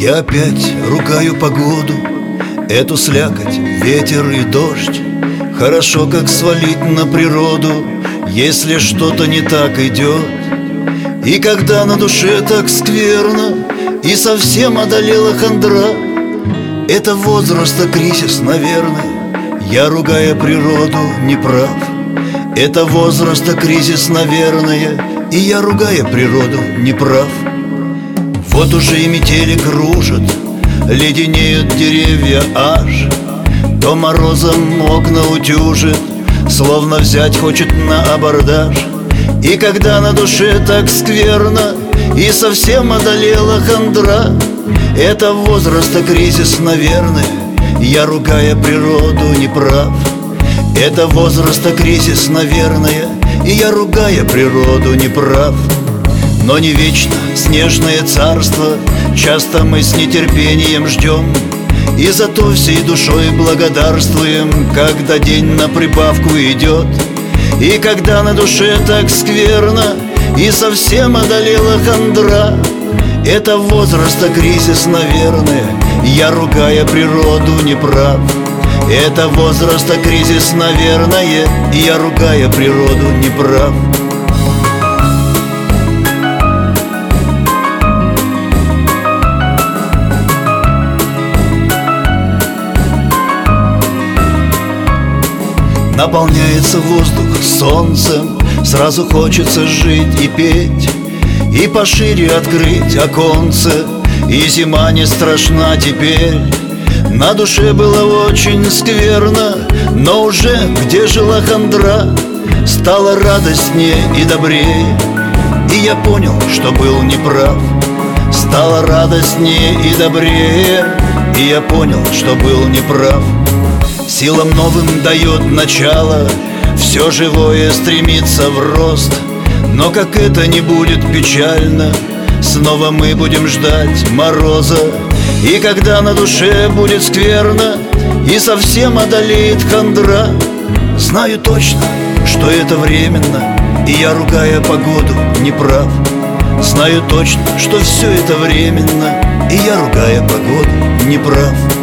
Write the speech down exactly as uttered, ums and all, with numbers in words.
Я опять ругаю погоду, эту слякоть, ветер и дождь. Хорошо, как свалить на природу, если что-то не так идет. И когда на душе так скверно и совсем одолела хандра, это возраста кризис, наверное, я, ругая природу, не прав. Это возраста кризис, наверное, и я, ругая природу, не прав. Вот уже и метели кружат, леденеют деревья аж, то морозом окна утюжит, словно взять хочет на абордаж. И когда на душе так скверно и совсем одолела хандра, это возраста кризис, наверное, я, ругая природу, не прав. Это возраста кризис, наверное, и я, ругая природу, не прав. Но не вечно снежное царство, часто мы с нетерпением ждем, и зато всей душой благодарствуем, когда день на прибавку идет. И когда на душе так скверно и совсем одолела хандра, это возраста кризис, наверное, я, ругая природу, не прав. Это возраста кризис, наверное, и я, ругая природу, не прав. Наполняется воздух солнцем, сразу хочется жить и петь, и пошире открыть оконце, и зима не страшна теперь. На душе было очень скверно, но уже где жила хандра, стало радостнее и добрее, и я понял, что был неправ. Стало радостнее и добрее, и я понял, что был неправ. Силам новым дает начало, все живое стремится в рост. Но как это не будет печально, снова мы будем ждать мороза. И когда на душе будет скверно и совсем одолеет хандра, знаю точно, что это временно, и я, ругая погоду, не прав. Знаю точно, что все это временно, и я, ругая погоду, не прав.